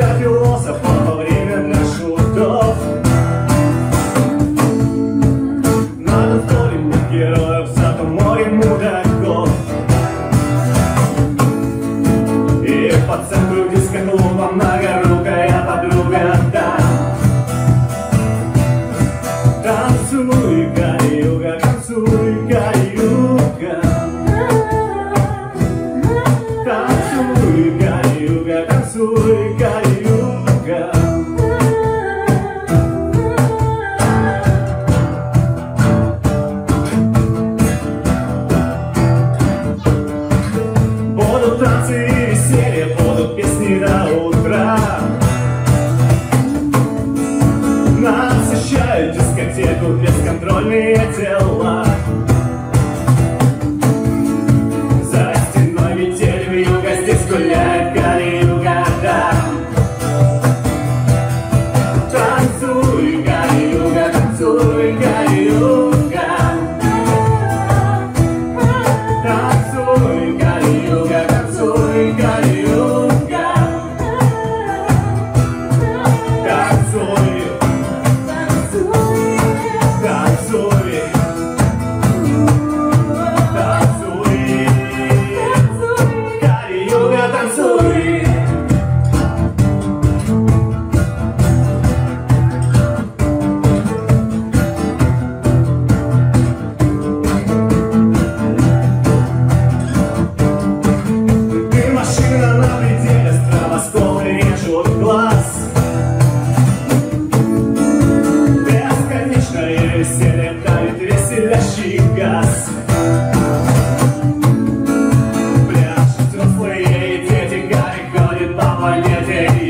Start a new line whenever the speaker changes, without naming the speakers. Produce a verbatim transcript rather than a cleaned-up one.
философов во время для шутов. Надо вторить нет героев, зато море мудаков. И по центру диско-клуба многорукая подруга, да. Танцуй, Кали-юга, танцуй, Кали-юга. Танцуй, Кали-юга, танцуй, Кали-юга. Будут танцы и веселье, будут песни до утра. Насыщают дискотеку бесконтрольные тела. За стеной метель вьюга, здесь гуляет Кали-юга, да. Танцуй, Кали-юга, танцуй, Кали-юга. Танцуй, Кали-юга, танцуй, Кали-юга. Танцуй. Танцуй, танцуй, Кали-юга, танцуй. Ты машина на пределе, стробоскопы режут глаз. Бесконечное веселье давит веселящий газ. Пляж, взрослые и дети, Гарри ходит по планете.